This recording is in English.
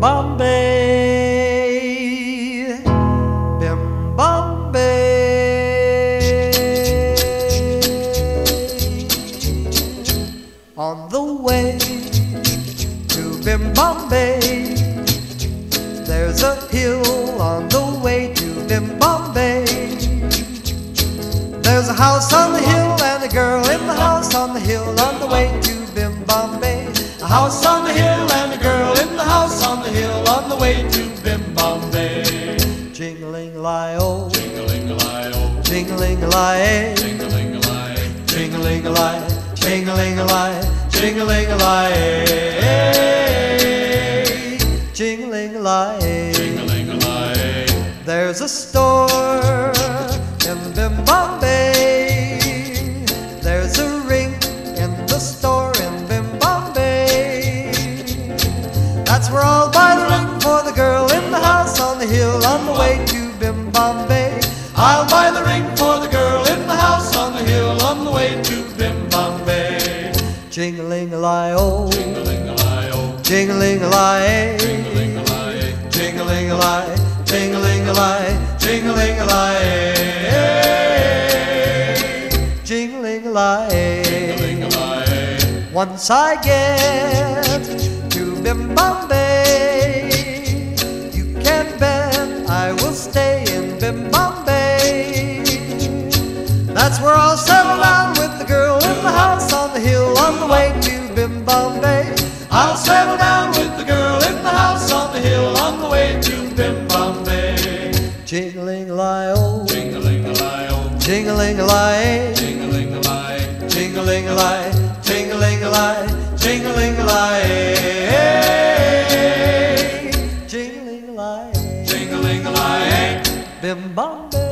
Bombay, Bim Bombay. On the way to Bim Bombay, there's a hill on the way to Bim Bombay. There's a house on the hill and a girl in the house on the hill on the way to Bim Bombay. A house on the hill and a girl in the house on the hill on the way to Bim Bombay. Jingling-a-lie-oh, Jingling-a-lie-oh, jingling-a-lie, jingling-a-lie, jingling-a-lie, jingling-a-lie, jingling-a-lie, jingling-a-lie. jingling-a-lie. There's a store in Bim Bombay. There's a ring in the store in Bim Bombay. That's where I'll buy the ring for the girl in the house on the hill on the way to Bim Bombay. I'll buy the ring for the girl in the house on the hill on the way to Bim Bombay. Jingling-a-lie-oh, Jingling-a-lie-oh, jingling-a-lie, jingling-a-lie, jingling-a-lie, jingling-a-lie, jingling-a-lie, jingling-a-lie. jingling-a-lie. Once I get to Bim Bombay, you can bet I will stay in Bim Bombay. That's where I'll settle down with the girl in the house on the hill on the way to Bim Bombay. I'll settle down with the girl in the house on the hill on the way to Bim Bombay. Jingling-a-lie-oh, Jingling-a-lie-oh, jingling-a-lie, jingling-a-lie, jingling-a-lie, jingling-a-lie, jingling-a-lie, jingling-a-lie, jingling-a-lie. Bim Bombay.